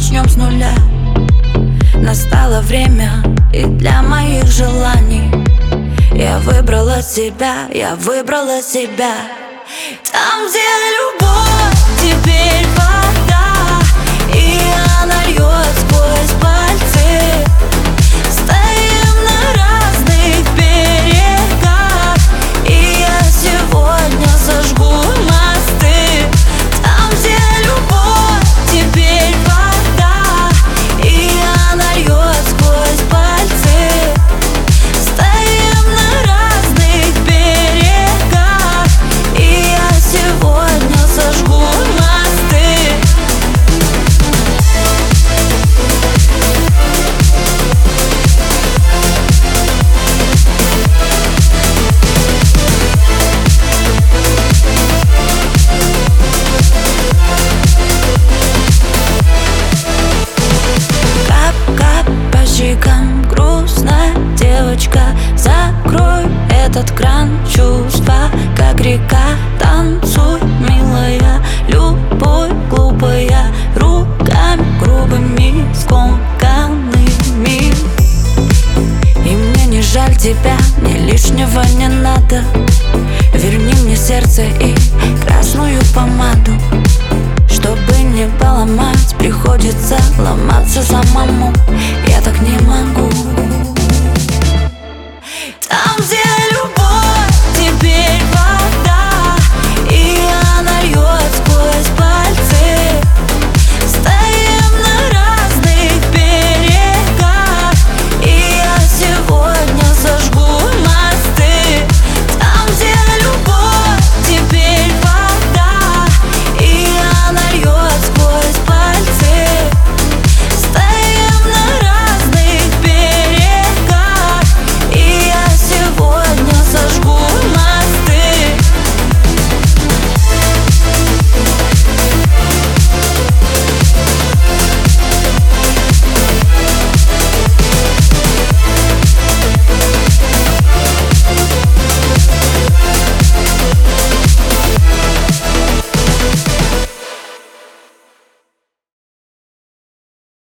начнем с нуля. Настало время и для моих желаний. Я выбрала себя, я выбрала себя. Там, где любовь, теперь вода, и она льет сквозь пальцы. Стоим на разных берегах, и я сегодня сожгу мосты. Там, где любовь, теперь вода, и она льет сквозь пальцы. Стоим на разных берегах, и я сегодня сожгу мосты. Кап-кап по щекам, грустная девочка. Закрой этот кран, чувства как река. Танцуй, милая, любовь глупая, руками грубыми, скомканными. И мне не жаль тебя, мне лишнего не надо. Верни мне сердце и красную помаду. Чтобы не поломать, приходится ломаться самому.